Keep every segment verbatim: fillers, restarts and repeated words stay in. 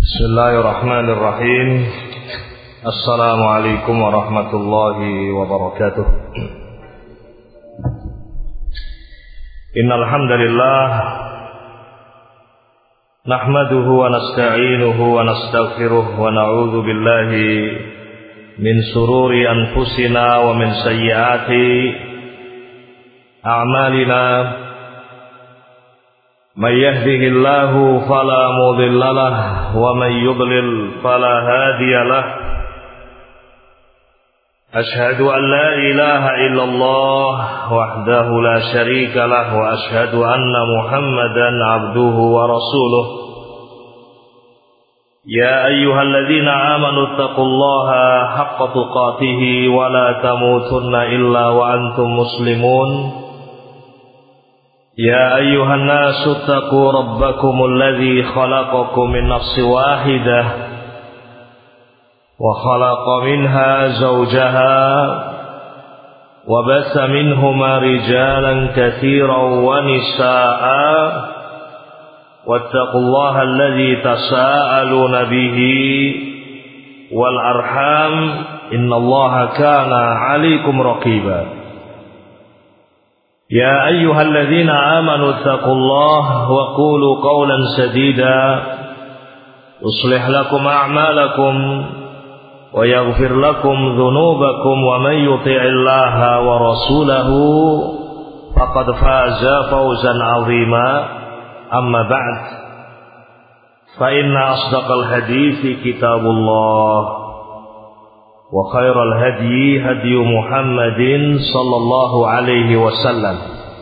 Bismillahirrahmanirrahim. Assalamualaikum warahmatullahi wabarakatuh. Innal hamdalillah nahmaduhu wa nasta'inuhu wa nastaghfiruh wa na'udzu billahi min sururi anfusina wa min sayyiati a'malina. Man yahdihillahu fala mudilla lahu wa man yudlil fala hadiya lahu. Ashhadu an la ilaha illallah wahdahu la syarika lahu wa ashhadu anna Muhammadan abduhu wa rasuluh. Ya ayyuhalladzina amanu taqullaha haqqa tuqatih wa la tamutunna illa wa antum muslimun. يا أيها الناس اتقوا ربكم الذي خلقكم من نفس واحدة وخلق منها زوجها وبث منهما رجالا كثيرا ونساء واتقوا الله الذي تساءلون به والأرحام إن الله كان عليكم رقيبا. يا أيها الذين آمنوا اتقوا الله وقولوا قولا سديدا يصلح لكم أعمالكم ويغفر لكم ذنوبكم ومن يطع الله ورسوله فقد فاز فوزا عظيما. أما بعد فإن أصدق الحديث كتاب الله وخير الهدي هدي محمد صلى الله عليه وسلم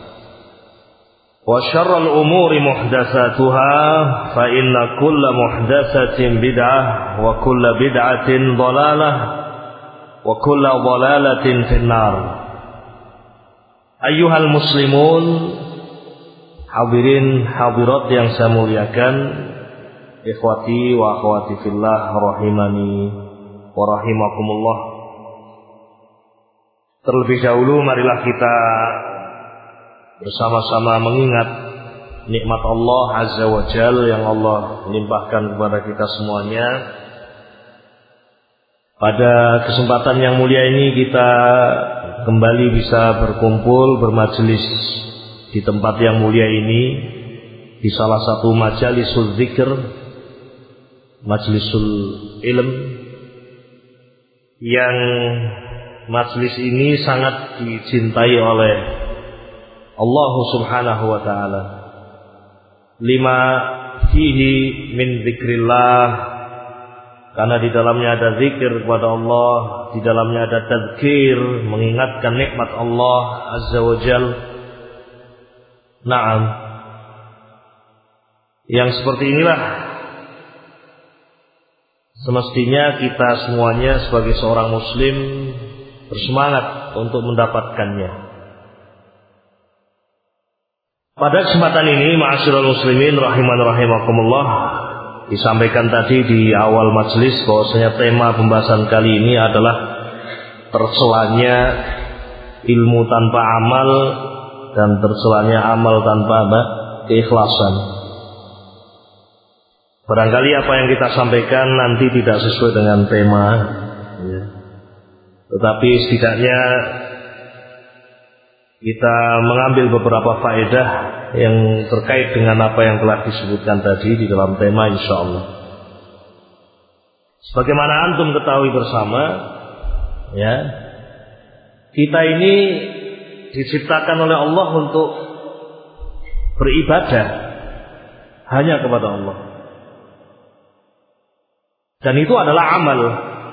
وشر الأمور محدثاتها فإن كل محدثة بدعة وكل بدعة ضلالة وكل ضلالة في النار. أيها المسلمون, hadirin hadirat yang saya muliakan, ikhwati wa akhwati fillah rahimani wa rahimakumullah. Terlebih dahulu marilah kita bersama-sama mengingat nikmat Allah Azza wa Jalla yang Allah limpahkan kepada kita semuanya. Pada kesempatan yang mulia ini kita kembali bisa berkumpul bermajelis di tempat yang mulia ini, di salah satu majalisul zikr, majlisul ilm, yang majlis ini sangat dicintai oleh Allah Subhanahu wa taala. Lima fihi min zikrillah, karena di dalamnya ada zikir kepada Allah, di dalamnya ada tadzkir, mengingatkan nikmat Allah Azza wa Jal. Naam, yang seperti inilah semestinya kita semuanya sebagai seorang muslim bersemangat untuk mendapatkannya. Pada kesempatan ini, ma'asyiral muslimin rahiman rahimakumullah, disampaikan tadi di awal majelis bahwasanya tema pembahasan kali ini adalah tercelanya ilmu tanpa amal dan tercelanya amal tanpa keikhlasan. Barangkali apa yang kita sampaikan nanti tidak sesuai dengan tema, ya. Tetapi setidaknya kita mengambil beberapa faedah yang terkait dengan apa yang telah disebutkan tadi di dalam tema, insyaallah. Sebagaimana antum ketahui bersama, ya, kita ini diciptakan oleh Allah untuk beribadah hanya kepada Allah. Dan itu adalah amal.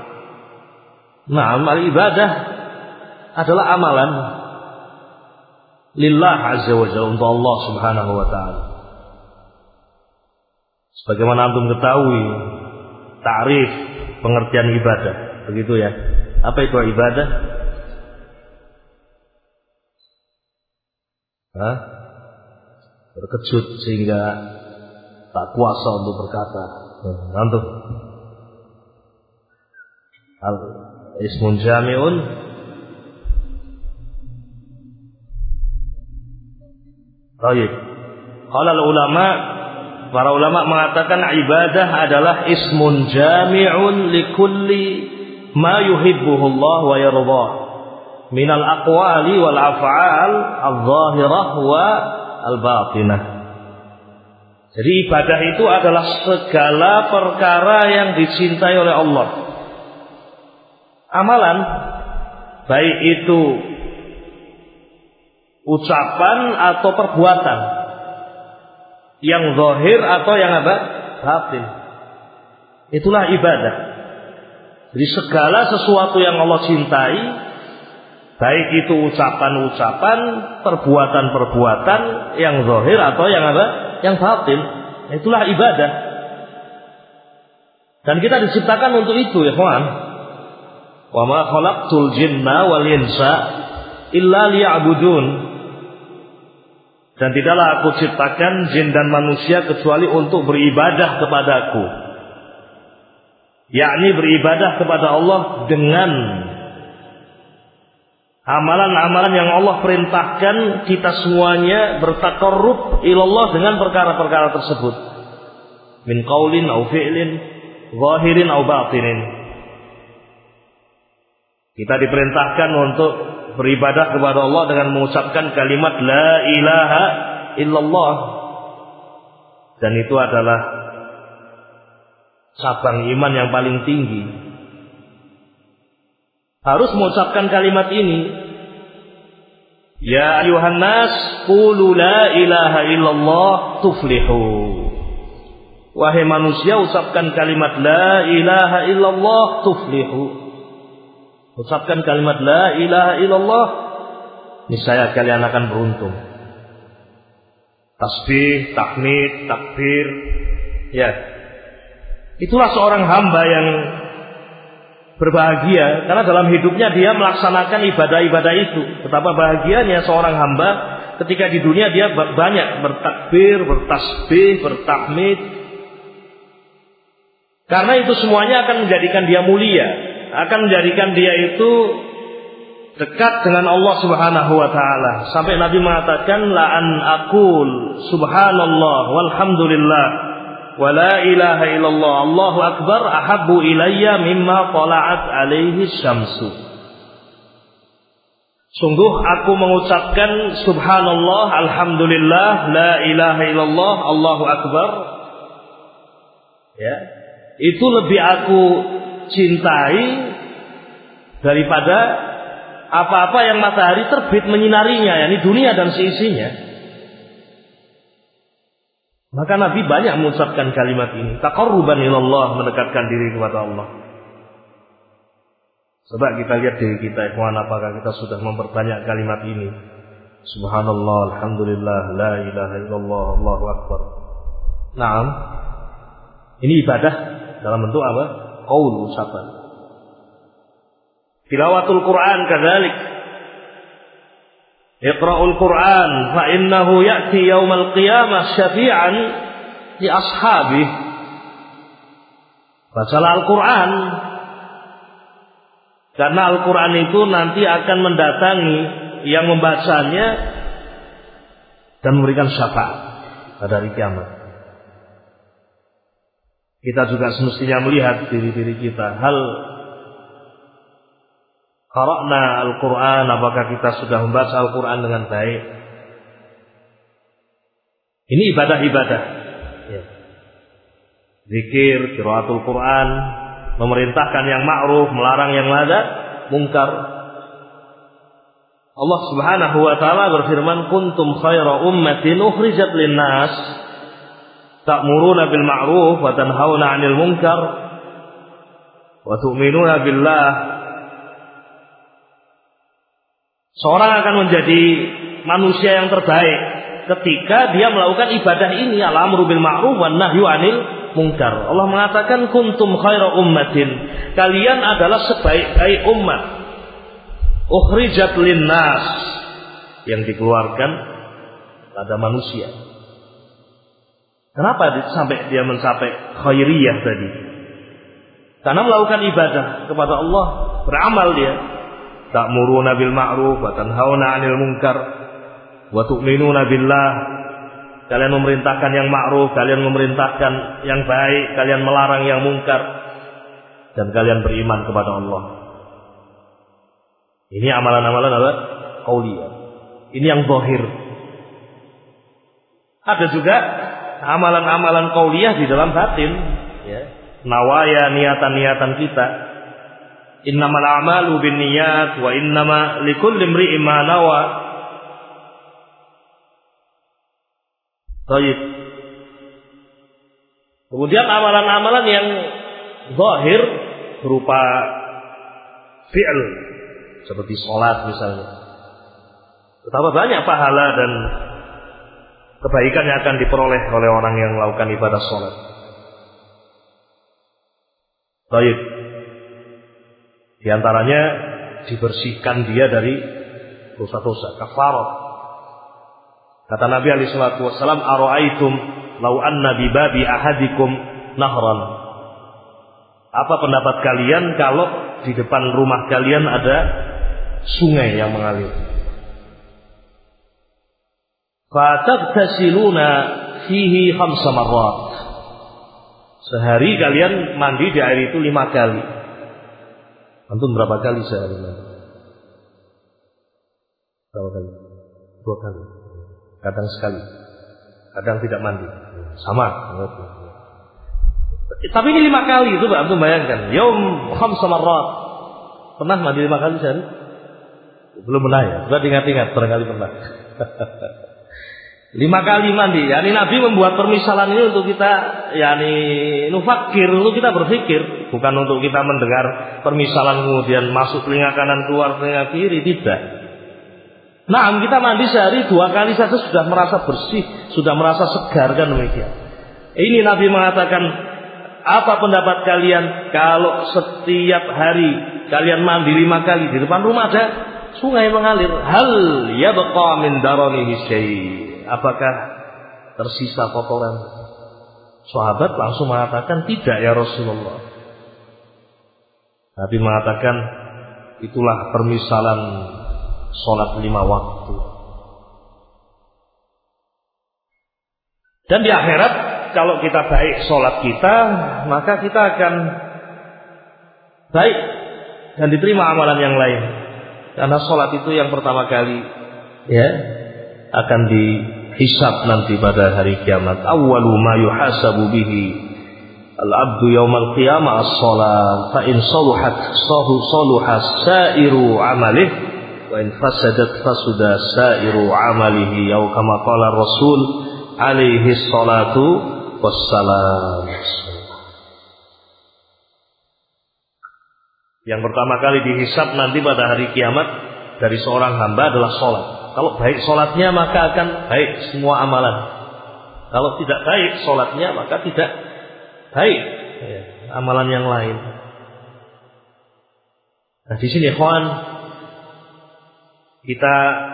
Nah, amal ibadah adalah amalan lillah azza wa jalla, untuk Allah Subhanahu wa taala. Sebagaimana antum ketahui ta'rif pengertian ibadah, begitu ya. Apa itu ibadah? Hah? Terkejut sehingga tak kuasa untuk berkata. Antum al-ismun jami'un Baik. Qala ulama para ulama mengatakan ibadah adalah ismun jami'un likulli ma yuhibbuhu Allah wa yardah minal aqwali wal af'al adh-dhahirah wa al-batinah. Jadi ibadah itu adalah segala perkara yang dicintai oleh Allah. Amalan, baik itu ucapan atau perbuatan, yang zahir atau yang apa? Batin. Itulah ibadah. Jadi segala sesuatu yang Allah cintai, baik itu ucapan-ucapan, perbuatan-perbuatan yang zahir atau yang apa? Yang batin. Itulah ibadah. Dan kita diciptakan untuk itu, ya kawan. Wa ma khalaqtul jinna wal insa illa liya'budun. Dan tidaklah aku ciptakan jin dan manusia kecuali untuk beribadah kepadaku. Yakni beribadah kepada Allah dengan amalan-amalan yang Allah perintahkan kita semuanya bertaqarrub ilallah dengan perkara-perkara tersebut. Min qaulin au fi'lin, zahirin au batinin. Kita diperintahkan untuk beribadah kepada Allah dengan mengucapkan kalimat la ilaha illallah. Dan itu adalah cabang iman yang paling tinggi. Harus mengucapkan kalimat ini. Ya ayuhan nas, qulu la ilaha illallah tuflihu. Wahai manusia, ucapkan kalimat la ilaha illallah tuflihu. Ucapkan kalimat la ilaha illallah, niscaya kalian akan beruntung. Tasbih, tahmid, takbir, ya. Itulah seorang hamba yang berbahagia karena dalam hidupnya dia melaksanakan ibadah-ibadah itu. Betapa bahagianya seorang hamba ketika di dunia dia banyak bertakbir, bertasbih, bertahmid. Karena itu semuanya akan menjadikan dia mulia, akan menjadikan dia itu dekat dengan Allah Subhanahu wa taala. Sampai Nabi mengatakan la an aqul subhanallah walhamdulillah wa la ilaha illallah Allahu akbar ahabbu ilayya mimma tala'at alaihi syamsu. Sungguh aku mengucapkan subhanallah, alhamdulillah, la ilaha illallah, Allahu akbar. Ya, itu lebih aku cintai daripada apa-apa yang matahari terbit menyinarinya, yakni dunia dan seisinya. Maka Nabi banyak mengucapkan kalimat ini, taqarruban ilallah, mendekatkan diri kepada Allah. Coba kita lihat diri kita, ikhwan, apakah kita sudah memperbanyak kalimat ini? Subhanallah, alhamdulillah, la ilaha illallah, Allahu akbar. Naam. Ini ibadah dalam bentuk apa? Qaul, ucapan. Tilawatul Quran kadzalik. Iqra'ul Quran fa innahu ya'ti yaumal qiyamah syafi'an li ashabi. Bacalah Al-Quran, karena Al-Quran itu nanti akan mendatangi yang membacanya dan memberikan syafaat pada hari kiamat. Kita juga semestinya melihat diri-diri kita. Hal qara'na Al-Quran, apakah kita sudah membaca Al-Quran dengan baik? Ini ibadah-ibadah. Ya. Zikir, qiraatul Quran, memerintahkan yang ma'ruf, melarang yang mungkar. Allah Subhanahu wa taala berfirman, kuntum khaira ummatin ukhrijat lin-nas ta'muruna bil ma'ruf wa tanhauna 'anil munkar wa tu'minuna billah. Seorang akan menjadi manusia yang terbaik ketika dia melakukan ibadah ini, al-amru bil ma'ruf wan nahyu 'anil munkar. Allah mengatakan kuntum khaira ummatin, kalian adalah sebaik-baik umat, ukhrijat linnas, yang dikeluarkan pada manusia. Kenapa sampai dia mencapai khairiyah tadi? Karena melakukan ibadah kepada Allah, beramal dia. Ta'muruna bil ma'ruf wa tanhauna 'anil munkar wa tu'minuna billah. kalian memerintahkan yang ma'ruf, kalian memerintahkan yang baik, kalian melarang yang mungkar, dan kalian beriman kepada Allah. Ini amalan-amalan apa? Qauliyah. Ini yang zahir. Ada juga amalan-amalan qauliyah di dalam batin, ya. Nawaya, niatan-niatan kita. Innamal a'malu binniyat wa innama likulli imri'in ma nawa. Baik. Kemudian amalan-amalan yang zahir berupa fi'l seperti sholat misalnya. Betapa banyak pahala dan kebaikan yang akan diperoleh oleh orang yang melakukan ibadah sholat. Baik. Di antaranya dibersihkan dia dari dosa-dosa, kafarat. Kata Nabi alaihi salatu wasallam, "Ara'aitum law anna bi babi ahadikum nahran." Apa pendapat kalian kalau di depan rumah kalian ada sungai yang mengalir? Fatagtasiluna fihi khamsa marrat. Sehari kalian mandi di air itu lima kali. Antum berapa kali sehari mandi? Berapa kali? Dua kali. Kadang sekali. Kadang tidak mandi. Sama. Tapi ini lima kali itu, antum bayangkan. Yaum khamsa marrat. Pernah mandi lima kali sehari? Belum pernah ya? Sudah ingat-ingat, barangkali pernah. Lima kali mandi. Yani Nabi membuat permisalan ini untuk kita, yani nufakir, untuk kita berpikir, bukan untuk kita mendengar permisalan kemudian masuk telinga kanan keluar telinga kiri, tidak. Nah, kita mandi sehari dua kali saja sudah merasa bersih, sudah merasa segar, kan demikian. Ini Nabi mengatakan, apa pendapat kalian kalau setiap hari kalian mandi lima kali, di depan rumah ada sungai mengalir? Hal yabqa min daranihi syai'. Apakah tersisa kotoran? Sahabat langsung mengatakan, tidak ya Rasulullah. Nabi mengatakan, itulah permisalan sholat lima waktu. Dan di akhirat, kalau kita baik sholat kita, maka kita akan baik dan diterima amalan yang lain. Karena sholat itu yang pertama kali, ya, akan dihisab nanti pada hari kiamat. Awwalu ma yuhasabu bihi al-abdu yaumal qiyamah as-shalat, fa in saluhat sahu saluha sa'iru amalih, wa in fasadat fasuda sa'iru amalihi, atau kama qala Rasul alaihi salatu wassalam. Yang pertama kali dihisab nanti pada hari kiamat dari seorang hamba adalah sholat. Kalau baik sholatnya maka akan baik semua amalan. Kalau tidak baik sholatnya maka tidak baik ya, amalan yang lain. Nah di sini ikhwan, kita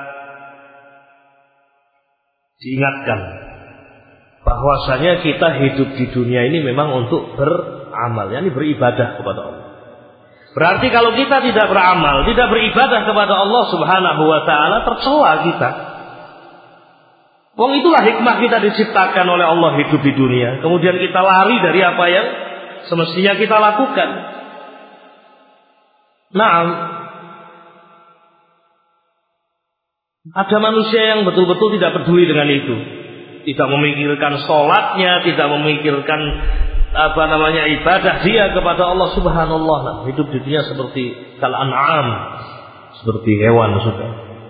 diingatkan bahwasanya kita hidup di dunia ini memang untuk beramal, yakni beribadah kepada Allah. Berarti kalau kita tidak beramal, tidak beribadah kepada Allah Subhanahu wa taala, tercela kita. Wong itulah hikmah kita diciptakan oleh Allah hidup di dunia. Kemudian kita lari dari apa yang semestinya kita lakukan. Naam. Ada manusia yang betul-betul tidak peduli dengan itu. Tidak memikirkan sholatnya, tidak memikirkan apa namanya ibadah dia kepada Allah Subhanallah. Nah, hidup di dunia seperti kal an'am, seperti hewan sudah.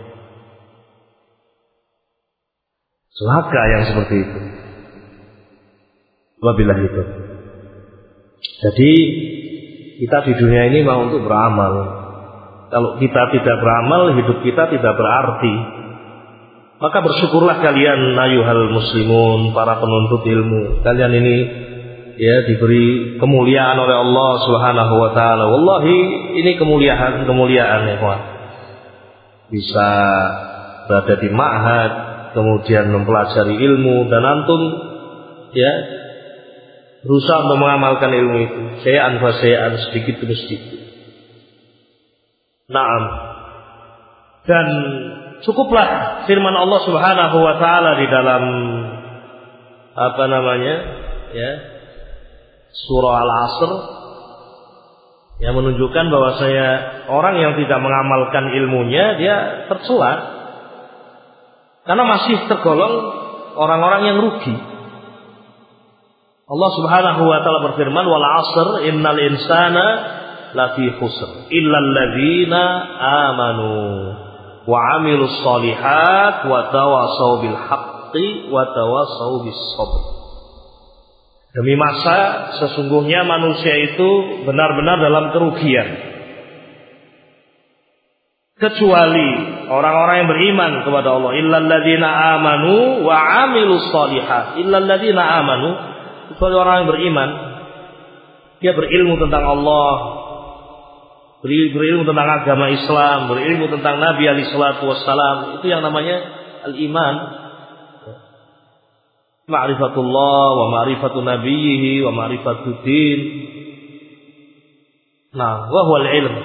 Celaka yang seperti itu. Wabillah itu. Jadi kita di dunia ini mau untuk beramal. Kalau kita tidak beramal, hidup kita tidak berarti. Maka bersyukurlah kalian ayuhal muslimun, para penuntut ilmu. Kalian ini ya diberi kemuliaan oleh Allah Subhanahu wa taala. Wallahi ini kemuliaan kemuliaan ya kawan. Bisa berada di ma'had, kemudian mempelajari ilmu, dan antum ya berusaha untuk mengamalkan ilmu itu, syai'an fa syai'an, sedikit demi sedikit. Naam. Dan cukuplah firman Allah Subhanahu wa taala di dalam apa namanya, ya, surah Al-Asr yang menunjukkan bahwasanya orang yang tidak mengamalkan ilmunya dia tercela karena masih tergolong orang-orang yang rugi. Allah Subhanahu wa taala berfirman, "Wal 'asr innal insana lafi khusr illal ladzina amanu wa 'amilus shalihat wa tawassaw bil haqqi wa tawassaw bis sabr." Demi masa sesungguhnya manusia itu benar-benar dalam kerugian, kecuali orang-orang yang beriman kepada Allah. Illal ladzina amanu wa 'amilus shalihat. Illal ladzina amanu, kecuali orang yang beriman, dia berilmu tentang Allah, berilmu tentang agama Islam, berilmu tentang Nabi alaihi salatu wassalam. Itu yang namanya al-iman. Ma'rifatullah wa ma'rifatu nabiyhi wa ma'rifatu din. Nah, wa huwal ilm.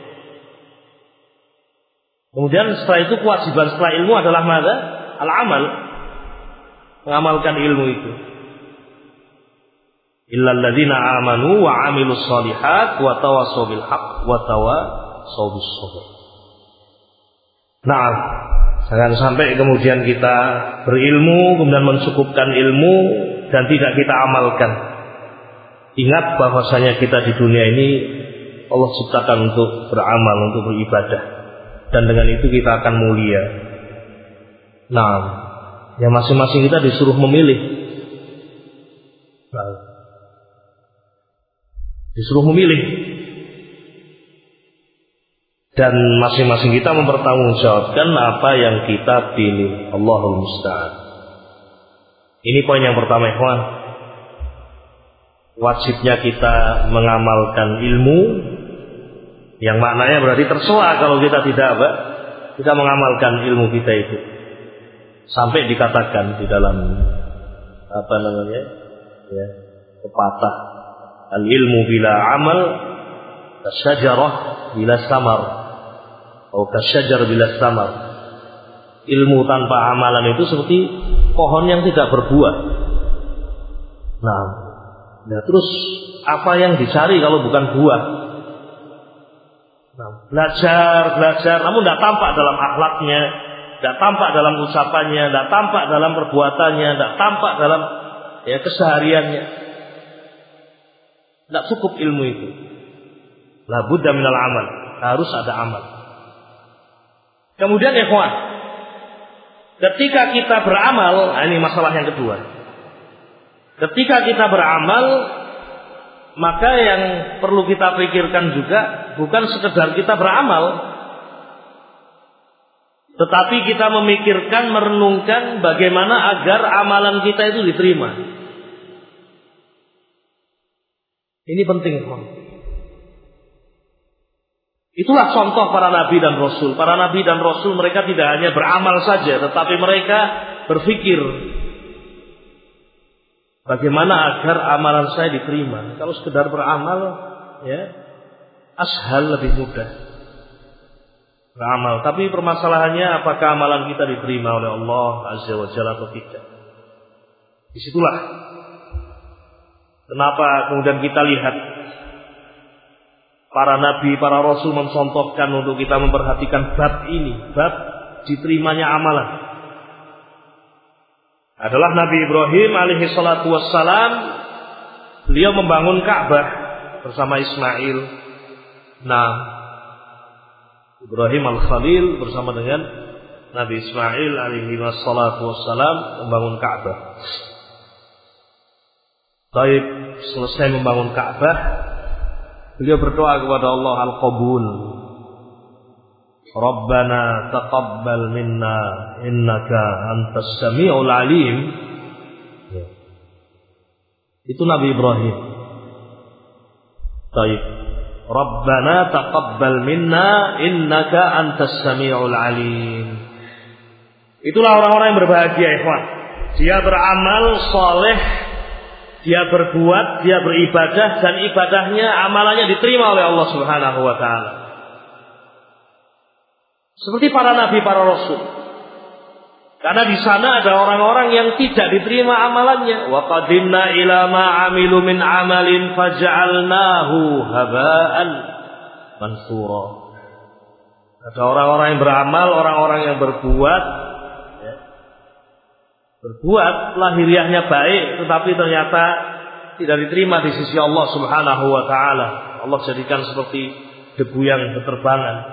Kemudian setelah itu kewajiban setelah ilmu adalah mana? Al-amal. Mengamalkan ilmu itu. Illal ladzina amanu wa 'amilus shalihat wa tawassaw bil haqq wa tawassaw bis sabr. Nah, jangan sampai kemudian kita berilmu kemudian mencukupkan ilmu dan tidak kita amalkan. Ingat bahwasanya kita di dunia ini Allah ciptakan untuk beramal, untuk beribadah, dan dengan itu kita akan mulia. Nah, ya masing-masing kita disuruh memilih. Nah, disuruh memilih, dan masing-masing kita mempertanggungjawabkan apa yang kita pilih. Allahul musta'an. Ini poin yang pertama, ikhwan. Wajibnya kita mengamalkan ilmu, yang maknanya berarti tercela kalau kita tidak apa? Kita mengamalkan ilmu kita itu. Sampai dikatakan di dalam apa namanya? Ya, pepatah, al-ilmu bila amal kasyajarah bila samar, atau kasyajar bila samar. Ilmu tanpa amalan itu seperti pohon yang tidak berbuah. Nah, nah terus apa yang dicari kalau bukan buah? Nah, belajar, belajar, namun tidak tampak dalam akhlaknya, tidak tampak dalam ucapannya, tidak tampak dalam perbuatannya, tidak tampak dalam ya kesehariannya. Tidak cukup ilmu itu. La budda minal amal, harus ada amal. Kemudian ikhwan, ketika kita beramal, nah ini masalah yang kedua. Ketika kita beramal, maka yang perlu kita pikirkan juga bukan sekedar kita beramal, tetapi kita memikirkan, merenungkan bagaimana agar amalan kita itu diterima. Ini penting, ikhwan. Itulah contoh para nabi dan rasul. Para nabi dan rasul mereka tidak hanya beramal saja, tetapi mereka berpikir bagaimana agar amalan saya diterima. Kalau sekedar beramal, ya, ashal, lebih mudah beramal. Tapi permasalahannya apakah amalan kita diterima oleh Allah Azza wa Jalla atau tidak. Disitulah kenapa kemudian kita lihat para nabi, para rasul mencontohkan untuk kita memperhatikan bab ini, bab diterimanya amalan. Adalah Nabi Ibrahim alaihi salatu wassalam. Beliau membangun Ka'bah bersama Ismail. Nah, Ibrahim al-Khalil bersama dengan Nabi Ismail alaihi salatu wassalam membangun Ka'bah. Baik, selesai membangun Ka'bah, beliau berdoa kepada Allah al-qabul. Rabbana taqabbal minna innaka antas sami'ul alim. Itu Nabi Ibrahim. Baik. Rabbana taqabbal minna innaka antas sami'ul alim. Itulah orang-orang yang berbahagia, ikhwan. Dia beramal saleh, dia berbuat, dia beribadah, dan ibadahnya, amalannya diterima oleh Allah Subhanahu wa taala. Seperti para nabi, para rasul. Karena di sana ada orang-orang yang tidak diterima amalannya. Wa qadimna ila ma 'amilu min 'amalin faj'alnahu haba'an mansura. Ada orang-orang yang beramal, orang-orang yang berbuat, ya, berbuat lahiriahnya baik, tetapi ternyata tidak diterima di sisi Allah Subhanahu wa taala. Allah jadikan seperti debu yang berterbangan.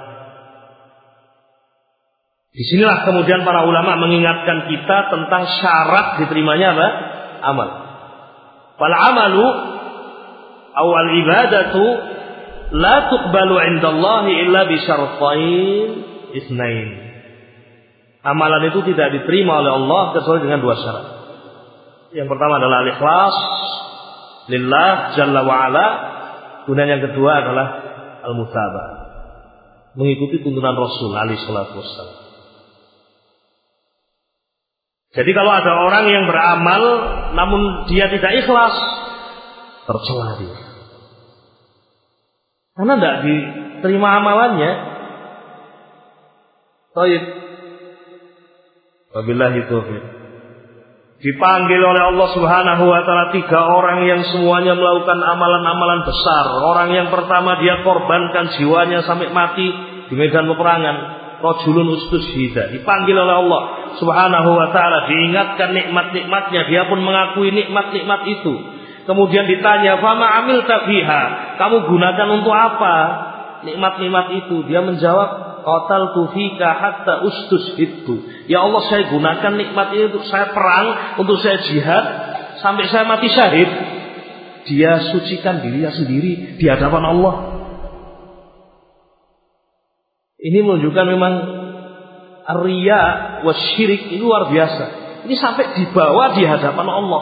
Disinilah kemudian para ulama mengingatkan kita tentang syarat diterimanya apa? Amal. Fal amalu awal ibadatu la tuqbalu 'indallahi illa bi syartain itsnain. Amalan itu tidak diterima oleh Allah kecuali dengan dua syarat. Yang pertama adalah al-ikhlas lillah jalla wa ala. Kemudian yang kedua adalah al-mutaba'ah, mengikuti tuntunan Rasul alaihi salatu wassalam. Jadi kalau ada orang yang beramal namun dia tidak ikhlas, tercela dia. Karena tidak diterima amalannya. Baik. Wabillahi taufiq. Dipanggil oleh Allah Subhanahu wa taala tiga orang yang semuanya melakukan amalan-amalan besar. Orang yang pertama dia korbankan jiwanya sampai mati di medan peperangan. Rajulun ustushhida, dipanggil oleh Allah Subhanahu wa taala, diingatkan nikmat-nikmatnya, dia pun mengakui nikmat-nikmat itu. Kemudian ditanya, "Fama amilta fiha?" Kamu gunakan untuk apa nikmat-nikmat itu? Dia menjawab, "Qataltu fika hatta ustushhidtu." Ya Allah, saya gunakan nikmat itu untuk saya perang, untuk saya jihad sampai saya mati syahid. Dia sucikan dirinya sendiri di hadapan Allah. Ini menunjukkan memang riya wasyirik ini luar biasa. Ini sampai dibawa di hadapan Allah.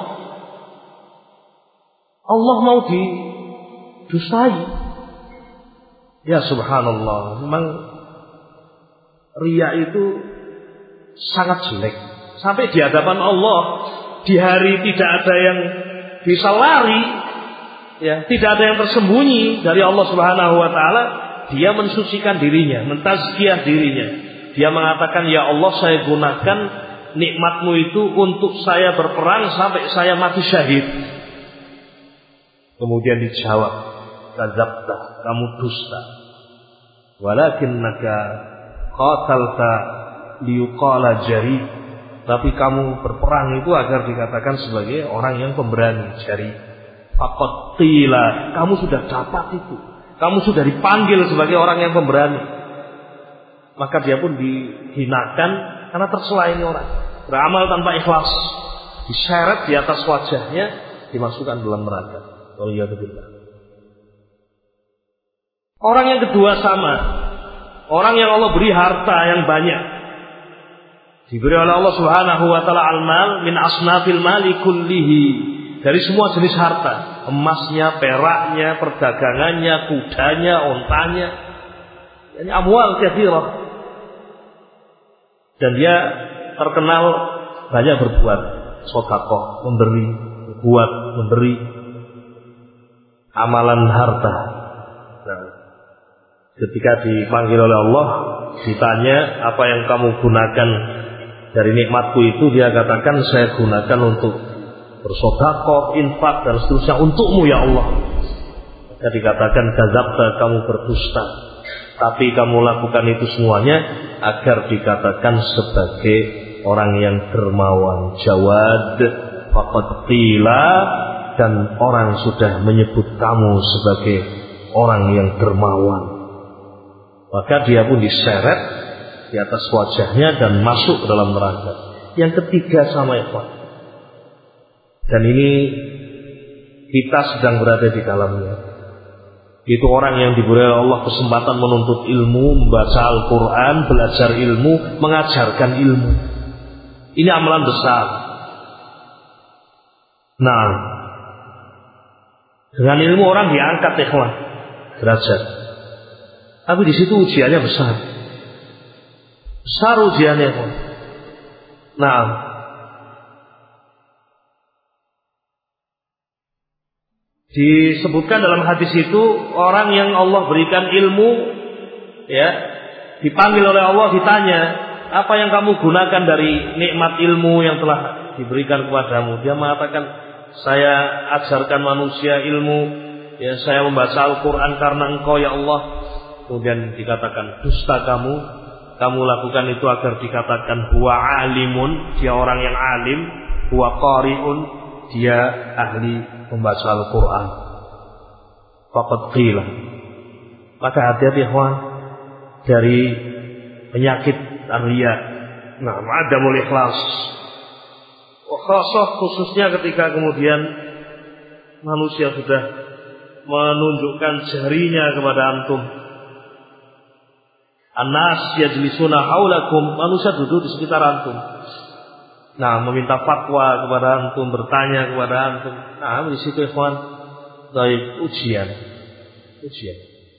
Allah mau didustai. Ya subhanallah, memang riya itu sangat jelek. Sampai di hadapan Allah, di hari tidak ada yang bisa lari, ya, tidak ada yang tersembunyi dari Allah Subhanahu wa taala. Dia mensucikan dirinya, mentazkiyah dirinya. Dia mengatakan, "Ya Allah, saya gunakan nikmatmu itu untuk saya berperang sampai saya mati syahid." Kemudian dijawab, "Kadzabta, kamu dusta. Walakinnaka qatalta liyuqala jari." Tapi kamu berperang itu agar dikatakan sebagai orang yang pemberani, jari. Faqad qila, kamu sudah dapat itu. Kamu sudah dipanggil sebagai orang yang pemberani. Maka dia pun dihinakan karena tercela ini orang. Beramal tanpa ikhlas, diseret di atas wajahnya, dimasukkan dalam neraka. Waliyadzubillah. Orang yang kedua sama. Orang yang Allah beri harta yang banyak. Diberi oleh Allah Subhanahu wa taala al-mal min asnafil mali kullihi. Dari semua jenis harta, emasnya, peraknya, perdagangannya, kudanya, ontanya, ini amwal katsirah. Dan dia terkenal banyak berbuat sedekah, memberi, berbuat, memberi amalan harta. Nah, ketika dipanggil oleh Allah, ditanya apa yang kamu gunakan dari nikmatku itu, dia katakan saya gunakan untuk bersedekah, infak dan seterusnya untukmu ya Allah. Maka dikatakan kadzabta, kamu berdusta. Tapi kamu lakukan itu semuanya agar dikatakan sebagai orang yang dermawan, jawad, faqad qila, dan orang sudah menyebut kamu sebagai orang yang dermawan. Maka dia pun diseret di atas wajahnya dan masuk ke dalam neraka. Yang ketiga sama ikhwan. Dan ini kita sedang berada di dalamnya. Itu orang yang diberi Allah kesempatan menuntut ilmu, membaca Al-Quran, belajar ilmu, mengajarkan ilmu. Ini amalan besar. Nah, dengan ilmu orang diangkat ikhwan derajat. Tapi di situ ujiannya besar. Besar ujiannya ikhwan. Nah, disebutkan dalam hadis itu orang yang Allah berikan ilmu, ya, dipanggil oleh Allah, ditanya, apa yang kamu gunakan dari nikmat ilmu yang telah diberikan kepadamu? Dia mengatakan, saya ajarkan manusia ilmu, ya saya membaca Al-Quran karena engkau ya Allah. Kemudian dikatakan, dusta kamu, kamu lakukan itu agar dikatakan huwa alimun, dia orang yang alim, huwa qari'un, dia ahli membaca Al-Quran. Faqad qila. Maka hati-hati ikhwan dari penyakit ar-riya, nah, adamul ikhlas. Khusus khususnya ketika kemudian manusia sudah menunjukkan jarinya kepada antum. An-nas yajlisuna haulakum, manusia duduk di sekitar antum. Nah, meminta fatwa kepada antum, bertanya kepada antum. Nah, di situ ikhwan, dari ujian. Ujian.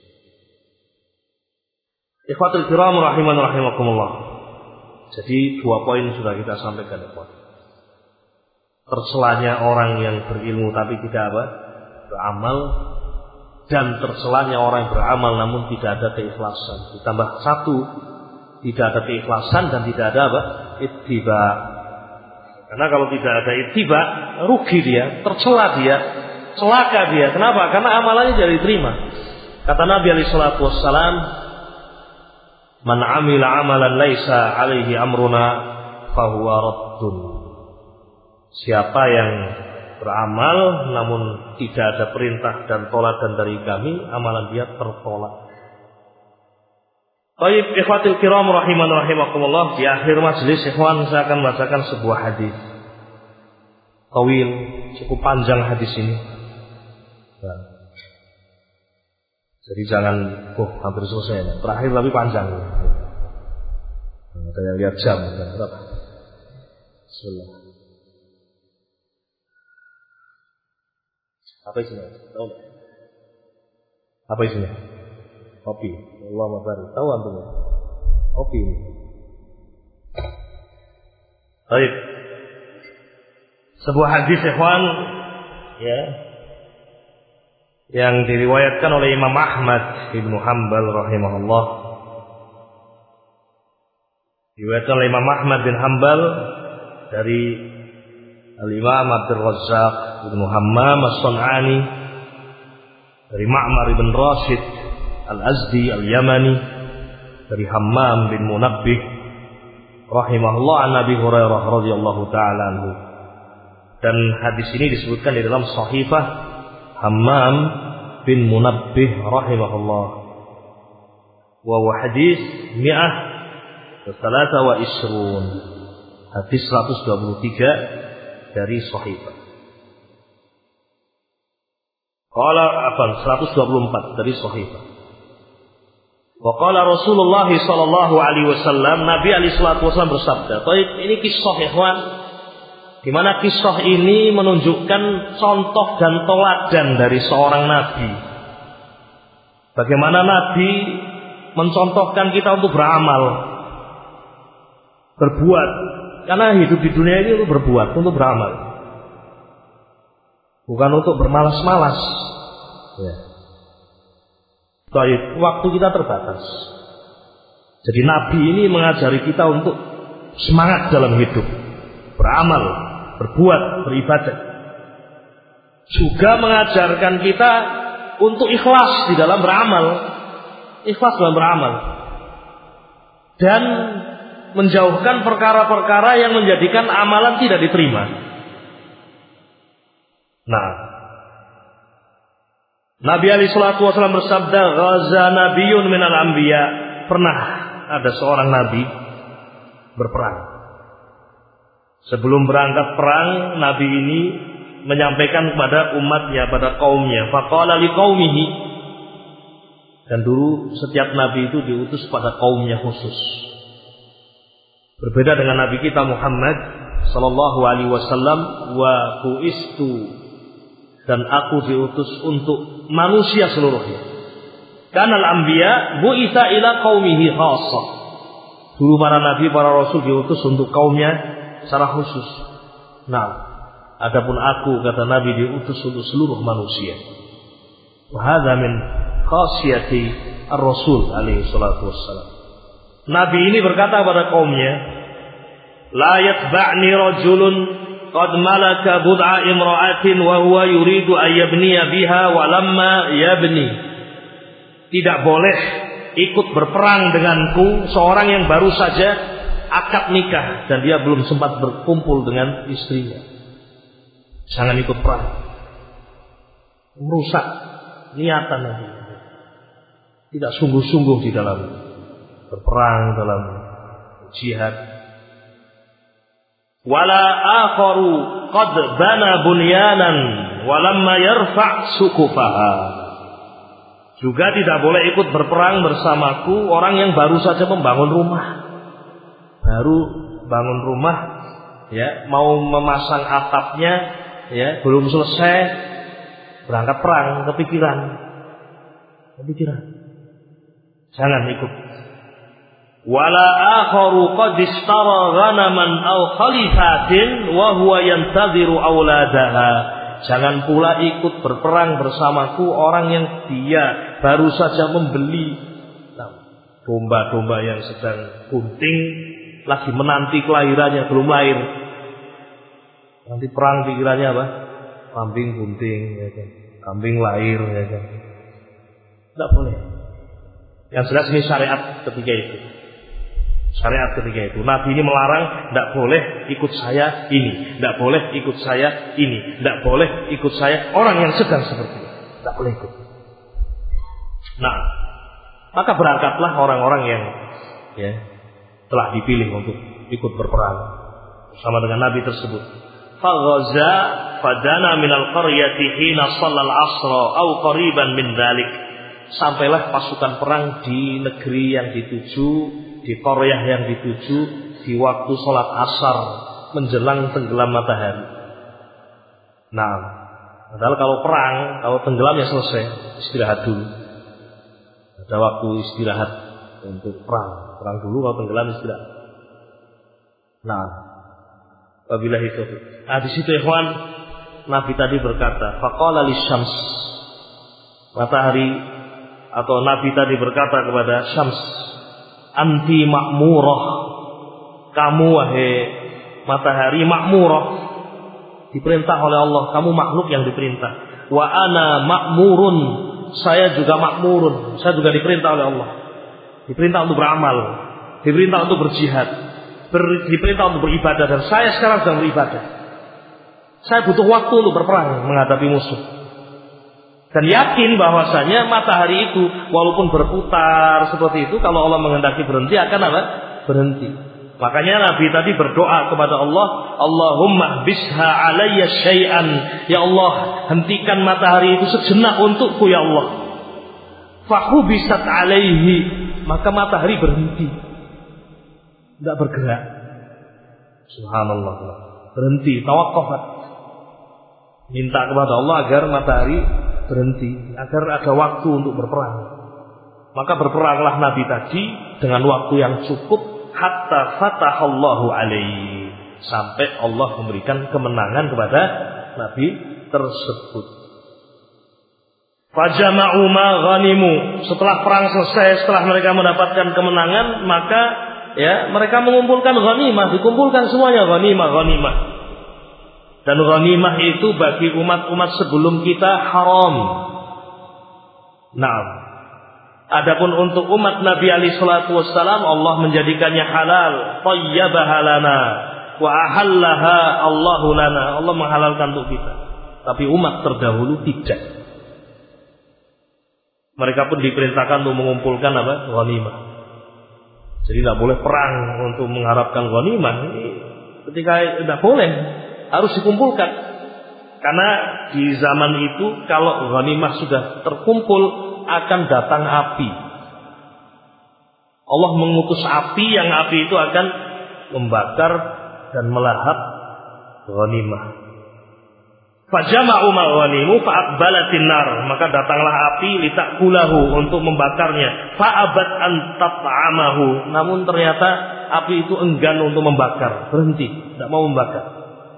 Ikhwatul kiram rahiman rahimakumullah. Jadi dua poin sudah kita sampaikan ikhwan. Tercelanya orang yang berilmu tapi tidak apa? Beramal, dan tercelanya orang yang beramal namun tidak ada keikhlasan. Ditambah satu, tidak ada keikhlasan dan tidak ada apa? Ittiba. Karena kalau tidak ada ittiba, rugi dia, tercela dia, celaka dia. Kenapa? Karena amalannya tidak diterima. Kata Nabi alaihi salatu wassalam, man amila amalan laisa alaihi amruna fahuwa raddun. Siapa yang beramal namun tidak ada perintah dan toladan dari kami, amalan dia tertolak. Baik, ikhwatul kiram rahiman rahimakumullah, di akhir majelis ikhwan saya akan membacakan sebuah hadis. Tawil, cukup panjang hadis ini. Nah, jadi jangan, oh hampir selesai. Terakhir tapi panjang. Nah, saya lihat jam, berapa? Bismillah. Apa isinya? Tahu nggak? Apa isinya? Kopi. Allah maafkan. Tahu antum? Kopi ini. Baik. Sebuah hadis ikhwan, ya, yang diriwayatkan oleh Imam Ahmad bin Hanbal rahimahullah. Diriwayatkan oleh Imam Ahmad bin Hanbal dari Al-Imam Abdul Razzaq bin Hammam As-Sun'ani, dari Ma'mar bin Rashid Al-Azdi Al-Yamani, dari Hammam bin Munabbih rahimahullah an Nabi Hurairah radhiyallahu taala anhu. Dan hadis ini disebutkan di dalam Shahifah Hammam bin Munabbih rahimahullah. Wa huwa hadis mi'ah wa thalatha wa isrun. Hadis seratus dua puluh tiga dari Shahifah. Qala afan seratus dua puluh empat dari Shahifah. Wa qala Rasulullah sallallahu alaihi wasallam, Nabi alaihi salatu wasallam bersabda. Baik, ini kisah ikhwan, di mana kisah ini menunjukkan contoh dan teladan dari seorang nabi. Bagaimana nabi mencontohkan kita untuk beramal, berbuat. Karena hidup di dunia ini untuk berbuat, untuk beramal, bukan untuk bermalas-malas. Ya. Baik, waktu kita terbatas. Jadi Nabi ini mengajari kita untuk semangat dalam hidup, beramal, berbuat, beribadah. Juga mengajarkan kita untuk ikhlas di dalam beramal, ikhlas dalam beramal, dan menjauhkan perkara-perkara yang menjadikan amalan tidak diterima. Nah, Nabi alaihi salatu wasallam bersabda, "Ghaza nabiyyun minal anbiya." Pernah ada seorang nabi berperang. Sebelum berangkat perang, nabi ini menyampaikan kepada umatnya, pada kaumnya, faqala liqaumihi. Dan dulu setiap nabi itu diutus pada kaumnya khusus. Berbeda dengan Nabi kita Muhammad sallallahu alaihi wasallam, wa buistu, dan aku diutus untuk manusia seluruhnya. Kanal anbiya bu'itsa ila qaumihi khassah. Dulu para nabi, para rasul diutus untuk kaumnya secara khusus. Nah, adapun aku, kata Nabi, diutus untuk seluruh manusia. Wa hadza min khasiyati ar-rasul alaihi salatu wassalam. Nabi ini berkata kepada kaumnya, la yatba'ni rajulun qad malaka bud'a imra'atin wa huwa yuridu an yabniya biha wa lamma yabni. Tidak boleh ikut berperang denganku seorang yang baru saja akad nikah dan dia belum sempat berkumpul dengan istrinya. Jangan ikut perang. Merusak niatan nanti. Tidak sungguh-sungguh di dalam berperang, dalam jihad. Wala akharu qad bana bunyanan walamma yarfa' sukufaha. Juga tidak boleh ikut berperang bersamaku orang yang baru saja membangun rumah. Baru bangun rumah, ya, mau memasang atapnya, ya, belum selesai berangkat perang, kepikiran. Kepikiran. Jangan ikut. Wala akharu qad istara ghanaman aw khalifatin wa huwa yantadhiru auladaha. Jangan pula ikut berperang bersamaku orang yang dia baru saja membeli domba-domba yang sedang bunting, lagi menanti kelahirannya, belum lahir. Nanti perang pikirannya apa? Kambing bunting, ya kan? Kambing lahir, ya kan? Tidak boleh. Yang jelas ini syariat ketika itu. Syariat ketika itu. Nabi ini melarang, tidak boleh ikut saya ini, tidak boleh ikut saya ini, tidak boleh ikut saya orang yang sedang seperti ini. Tidak boleh ikut. Nah, maka berangkatlah orang-orang yang, ya, telah dipilih untuk ikut berperang bersama dengan Nabi tersebut. Faghaza fadana minal qaryati hina shallal asra aw qariban min dzalik. Sampailah pasukan perang di negeri yang dituju, di qaryah yang dituju di waktu sholat asar menjelang tenggelam matahari. Nah, padahal kalau perang, kalau tenggelam ya selesai, istirahat dulu. Ada waktu istirahat untuk perang. Perang dulu, kalau tenggelam istirahat. Nah, wabillahi taufiq. Nah, di situ ikhwan, Nabi tadi berkata, faqala lisyams, matahari, atau Nabi tadi berkata kepada Syams, anti makmurah, kamu wahai matahari makmurah, diperintah oleh Allah, kamu makhluk yang diperintah. Wa ana makmurun, saya juga makmurun, saya juga diperintah oleh Allah, diperintah untuk beramal, diperintah untuk berjihad, ber, diperintah untuk beribadah, dan saya sekarang sedang beribadah. Saya butuh waktu untuk berperang menghadapi musuh. Dan yakin bahwasanya matahari itu walaupun berputar seperti itu, kalau Allah menghendaki berhenti akan apa? Berhenti. Makanya Nabi tadi berdoa kepada Allah, Allahumma bisha alayya syai'an, ya Allah, hentikan matahari itu sejenak untukku ya Allah. Fahubisat alaihi, maka matahari berhenti, tidak bergerak. Subhanallah, berhenti, tawaqqafat. Minta kepada Allah agar matahari berhenti, agar ada waktu untuk berperang. Maka berperanglah Nabi tadi dengan waktu yang cukup, hatta fatahallahu alaihi, sampai Allah memberikan kemenangan kepada Nabi tersebut. Fajama'u ma ghanimu, setelah perang selesai, setelah mereka mendapatkan kemenangan, maka ya mereka mengumpulkan ghanimah, dikumpulkan semuanya ghanimah, ghanimah. Dan ghanimah itu bagi umat-umat sebelum kita haram. Nah, adapun untuk umat Nabi alaihi salatu wassalam, Allah menjadikannya halal, thayyabaha lana wa ahallaha Allahu lana. Allah menghalalkan untuk kita. Tapi umat terdahulu tidak. Mereka pun diperintahkan untuk mengumpulkan apa? Ghanimah. Jadi tidak boleh perang untuk mengharapkan ghanimah. Ini ketika tidak boleh, harus dikumpulkan. Karena di zaman itu kalau ghanimah sudah terkumpul akan datang api. Allah mengutus api, yang api itu akan membakar dan melahap ghanimah. Fajama'u ma ghanimu fa'aqbalatin nar, maka datanglah api litakulahu, untuk membakarnya. Fa'abat an tat'amahu, namun ternyata api itu enggan untuk membakar, berhenti, tidak mau membakar.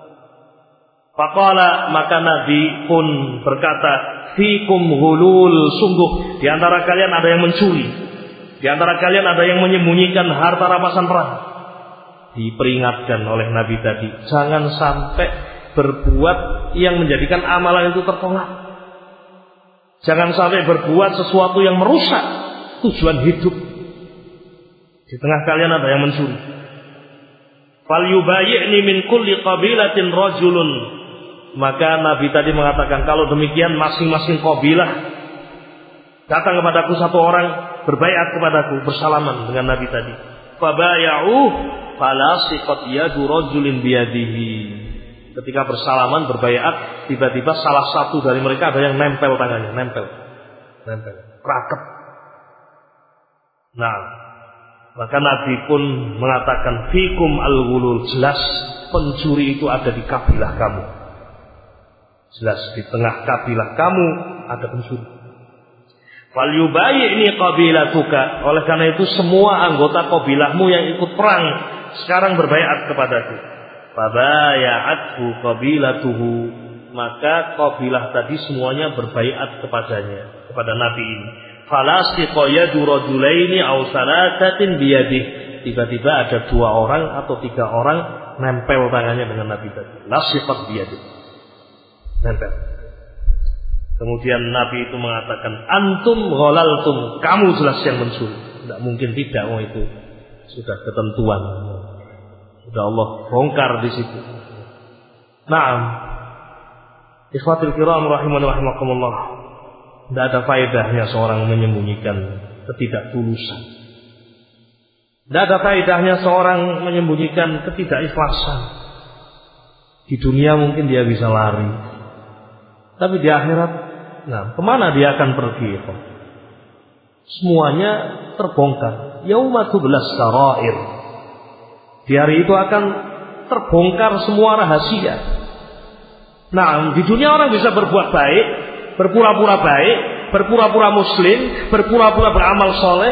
Faqala, maka Nabi pun berkata, fikum ghulul, sungguh di antara kalian ada yang mencuri. Di antara kalian ada yang menyembunyikan harta rampasan perang. Diperingatkan oleh Nabi tadi, jangan sampai berbuat yang menjadikan amalan itu tertolak. Jangan sampai berbuat sesuatu yang merusak tujuan hidup. Di tengah kalian ada yang mencuri. Fal yubayyi'ni min kulli qabilatin rajulun. Maka Nabi tadi mengatakan, kalau demikian masing-masing qabilah datang kepadaku satu orang, berbaiat kepadaku, bersalaman dengan Nabi tadi. Fabaya'uh falasiqat yadu rajulin biyadihi. Ketika bersalaman berbaiat, tiba-tiba salah satu dari mereka ada yang nempel tangannya, nempel. Nempel, raket. Nah, maka Nabi pun mengatakan, fikum al-ghulul, jelas pencuri itu ada di kabilah kamu. Jelas di tengah kabilah kamu ada pencuri. Fal yubayyi'ni qabilatuka. Oleh karena itu semua anggota kabilahmu yang ikut perang sekarang berbaiat kepadaku. Fabaya'athu qabilatuhu. Maka kabilah tadi semuanya berbaiat kepadanya, kepada Nabi ini. Falasiqa yadu rajulaini aw salatatin biyadih. Tiba-tiba ada dua orang atau tiga orang nempel tangannya dengan Nabi tadi. Lasiqat biyadih. Nempel. Kemudian Nabi itu mengatakan, antum ghalaltum, kamu jelas yang mencuri. Tidak mungkin tidak, oh itu sudah ketentuan. Sudah Allah bongkar di situ. Naam. Ikhwatul kiram rahimani rahimakumullah. Tidak ada faedahnya seorang menyembunyikan ketidaktulusan. Tidak ada faedahnya seorang menyembunyikan ketidakikhlasan. Di dunia mungkin dia bisa lari, tapi di akhirat, nah, kemana dia akan pergi? Semuanya terbongkar. Yauma tublas sarair. Di hari itu akan terbongkar semua rahasia. Nah, di dunia orang bisa berbuat baik, berpura-pura baik, berpura-pura muslim, berpura-pura beramal soleh,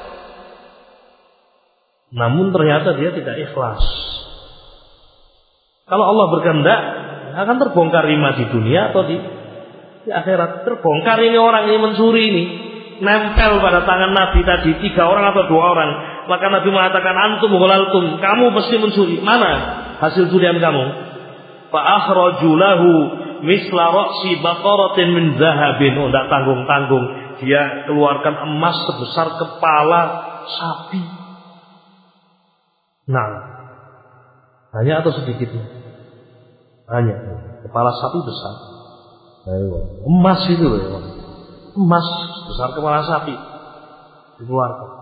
namun ternyata dia tidak ikhlas. Kalau Allah berkehendak, akan terbongkar lima di dunia atau di, di akhirat. Terbongkar ini orang ini mencuri ini, nempel pada tangan Nabi tadi tiga orang atau dua orang. Maka Nabi mengatakan, antum ghalaltum, kamu pasti mencuri. Mana hasil curian kamu? Fa akhraju lahu misla ra'si baqaratin min zahabin. Oh, tidak tanggung-tanggung, dia keluarkan emas sebesar kepala sapi. Nah, hanya atau sedikitnya? Hanya kepala sapi besar. Emas itu loh, emas besar kepala sapi dikeluarkan.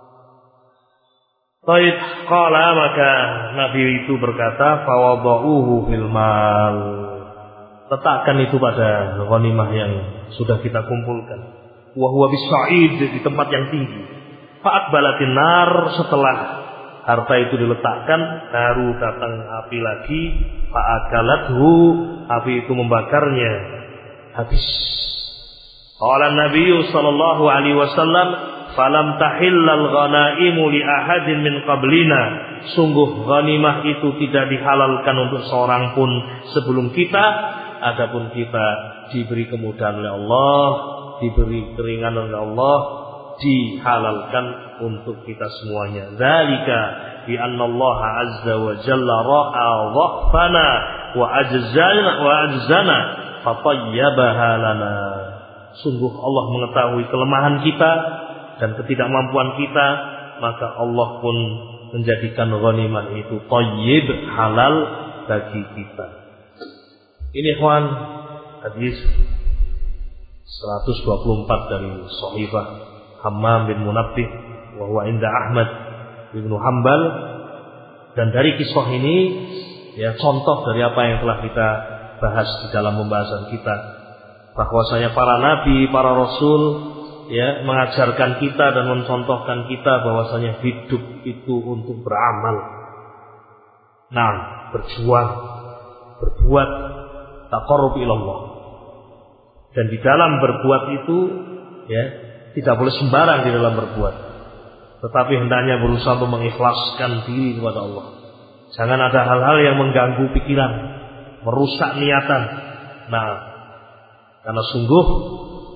Baik, qala, maka Nabi itu berkata, fawadauhu fil mal. Letakkan itu pada ghanimah yang sudah kita kumpulkan. Wa huwa bis-sa'id, di tempat yang tinggi. Fa'aqbalatin nar, setelah harta itu diletakkan, baru datang api lagi. Fa'akalathu, api itu membakarnya habis. Qala Nabi sallallahu alaihi wasallam, falam tahillal ghanaimu li ahadin min qablina. Sungguh ghanimah itu tidak dihalalkan untuk seorang pun sebelum kita. Adapun kita diberi kemudahan oleh Allah, diberi keringanan oleh Allah, dihalalkan untuk kita semuanya. Zalika bi anna Allah azza wa jalla ra'a dhafana wa ajzana wa ajzana fatayyabaha lana. Sungguh Allah mengetahui kelemahan kita dan ketidakmampuan kita, maka Allah pun menjadikan ghanimah itu thayyib, halal bagi kita. Ini ikhwan, hadis seratus dua puluh empat dari Sahifah Hammam bin Munabbih wa huwa inda Ahmad bin Hanbal. Dan dari kisah ini, ya, contoh dari apa yang telah kita bahas di dalam pembahasan kita, bahwasanya para nabi, para rasul, ya, mengajarkan kita dan mencontohkan kita bahwasanya hidup itu untuk beramal. Nah, berjuang, berbuat taqarrub ilallah. Dan di dalam berbuat itu, ya, tidak boleh sembarang di dalam berbuat, tetapi hendaknya berusaha untuk mengikhlaskan diri kepada Allah. Jangan ada hal-hal yang mengganggu pikiran, merusak niatan. Nah, karena sungguh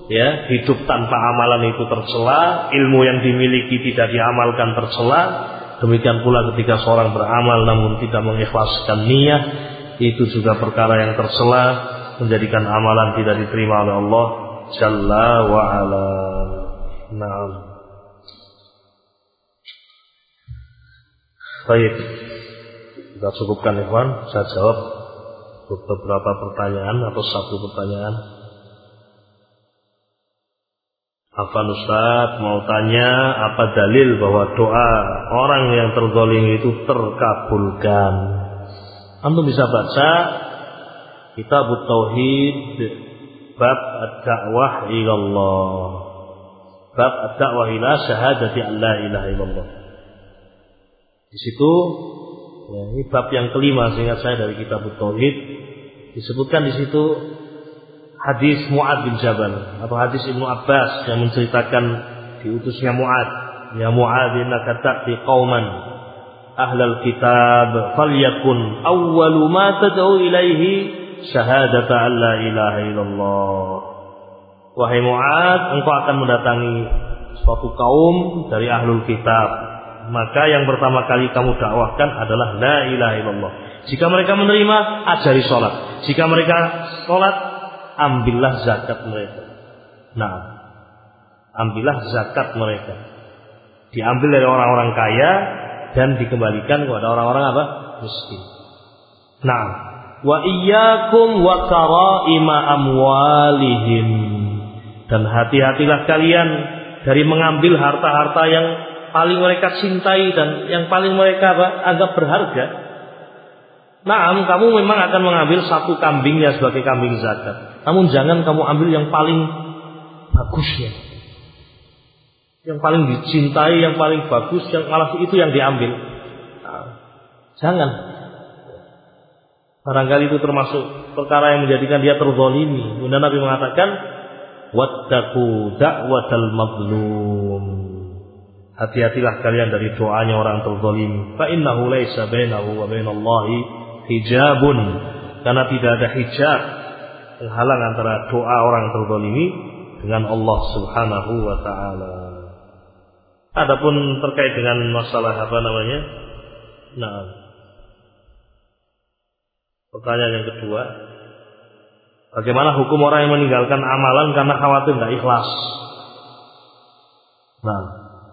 ya, hidup tanpa amalan itu tercela, ilmu yang dimiliki tidak diamalkan tercela. Demikian pula ketika seorang beramal namun tidak mengikhlaskan niat, itu juga perkara yang tercela, menjadikan amalan tidak diterima oleh Allah Jalla wa ala. Naam. Baik, kita cukupkan ikhwan. Saya jawab beberapa pertanyaan atau satu pertanyaan. Afwan Ustaz mau tanya, apa dalil bahwa doa orang yang terzalimi itu terkabulkan? Antum bisa baca Kitab Tauhid bab ad-da'wah ila Allah. Bab ad-da'wah ila syahadati an la ilaha illallah. Di situ ya, ini bab yang kelima seingat saya dari Kitab Tauhid, disebutkan di situ hadis Mu'ad bin Jabal atau hadis Ibnu Abbas yang menceritakan diutusnya Mu'ad. Ya Mu'ad, innaka ta'ti qauman ahlal kitab falyakun awwalu ma tad'u ilaihi syahadata an la ilaha illallah. Wahai Mu'ad, engkau akan mendatangi suatu kaum dari ahlul kitab, maka yang pertama kali kamu dakwahkan adalah la ilaha illallah. Jika mereka menerima, ajari sholat. Jika mereka sholat, ambillah zakat mereka. Nah, ambillah zakat mereka. Diambil dari orang-orang kaya dan dikembalikan kepada orang-orang apa? Miskin. Nah, wa iyyakum wa karaima amwalihim. Dan hati-hatilah kalian dari mengambil harta-harta yang paling mereka cintai dan yang paling mereka apa? Anggap berharga. Naam, kamu memang akan mengambil satu kambingnya sebagai kambing zakat. Namun jangan kamu ambil yang paling bagusnya, yang paling dicintai, yang paling bagus, yang malah itu yang diambil. Nah, jangan. Barangkali itu termasuk perkara yang menjadikan dia terzalimi. Kemudian Nabi mengatakan, wattaqu da'watal mazlum. Hati-hatilah kalian dari doanya orang terzalimi. Fa innahu laisa bainahu wa bainallahi hijabun. Karena tidak ada hijab penghalang antara doa orang terzalimi dengan Allah Subhanahu wa taala. Adapun terkait dengan masalah apa namanya? Nah, pertanyaan yang kedua, bagaimana hukum orang yang meninggalkan amalan karena khawatir tidak ikhlas? Nah,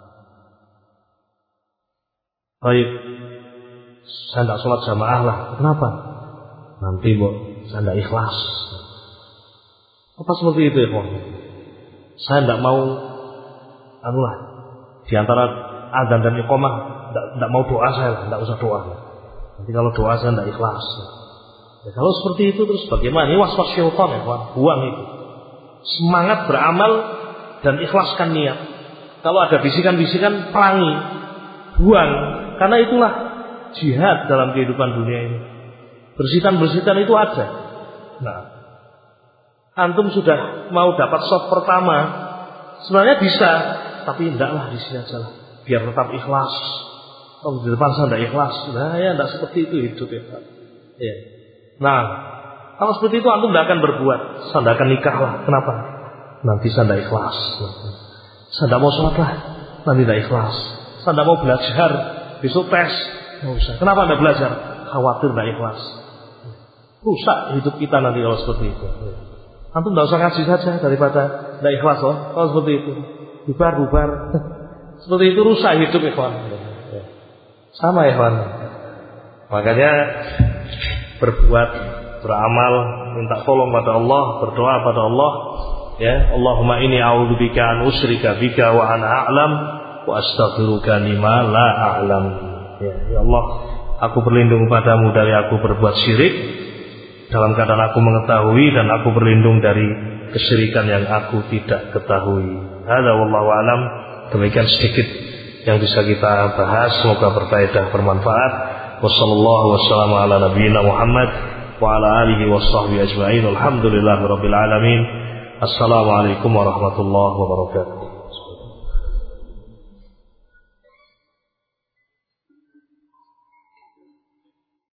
baik, saya tidak sholat jamaah lah. Kenapa? Nanti bu, saya tidak ikhlas. Apa seperti itu ya, saya tidak mau, anulah, di antara adzan dan iqamah, tidak mau doa saya, tidak usah doa. Nanti kalau doa saya tidak ikhlas. Ya, kalau seperti itu terus bagaimana? Ini was-was syaitan ya, buang itu. Semangat beramal dan ikhlaskan niat. Kalau ada bisikan-bisikan, perangi, buang. Karena itulah jihad dalam kehidupan dunia ini. Bersitan-bersitan itu ada. Nah, antum sudah mau dapat soft pertama, sebenarnya bisa, tapi tidaklah di sini aja lah, biar tetap ikhlas. Kalau di depan saya tidak ikhlas, nah ya tidak seperti itu hidup ya. Ya. Nah, kalau seperti itu antum tidak akan berbuat, saya tidak akan nikah lah. Kenapa? Nanti saya tidak ikhlas. Saya tidak mau sholat lah, nanti tidak ikhlas. Saya tidak mau belajar, besok tes, nggak usah. Kenapa tidak belajar? Khawatir tidak ikhlas. Rusak hidup kita nanti kalau seperti itu. Antum tidak usah ngaji saja daripada tidak ikhlas loh. Kalau seperti itu, bubar bubar. Seperti itu rusak hidup ikhwan. Sama ikhwan. Makanya berbuat, beramal, minta tolong pada Allah, berdoa pada Allah. Ya, Allahumma inni a'udzubika an usyrika bika wa ana a'lam wa astaghfiruka lima la a'lam. Ya, ya Allah, aku berlindung padamu dari aku berbuat syirik dalam keadaan aku mengetahui, dan aku berlindung dari kesyirikan yang aku tidak ketahui. Hadza wallahu a'lam. Demikian sedikit yang bisa kita bahas, semoga berfaedah, bermanfaat. Wassallallahu wassalamu ala nabiyyina Muhammad wa ala alihi washabbihi ajma'in. Alhamdulillahirabbil alamin. Assalamualaikum warahmatullahi wabarakatuh.